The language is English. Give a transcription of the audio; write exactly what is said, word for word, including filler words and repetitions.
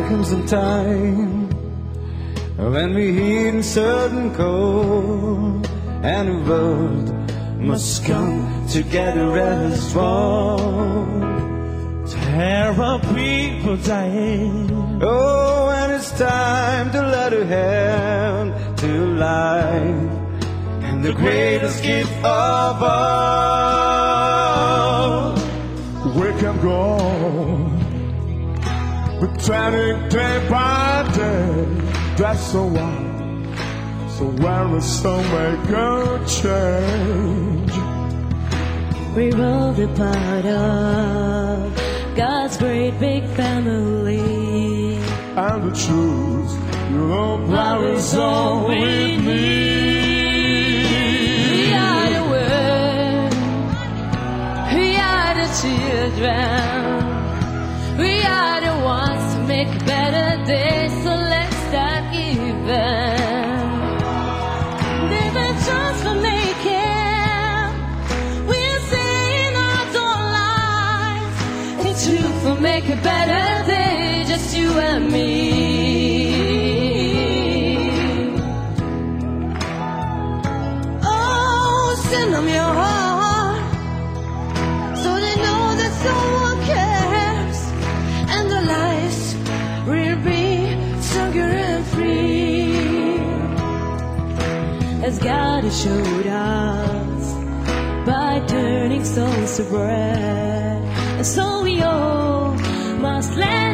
comes a time when we heat and certain cold, and the world must come together as one. Terrible people dying. Oh, and it's time to let a hand to life, and the greatest gift of all. We can go on, but turning day by day. That's so what. So when the sun make a change, we will be part of God's great big family, and the truth, your love is all we need. We are the world, we are the children, we are the ones to make a better day. So let's start giving. Living transformation, we're saying out our lives. It's true for make a better day, just you and me. Oh, send them your heart, so they know that someone cares, and the lives will be stronger and free, as God has showed us by turning souls to bread. And so we all must let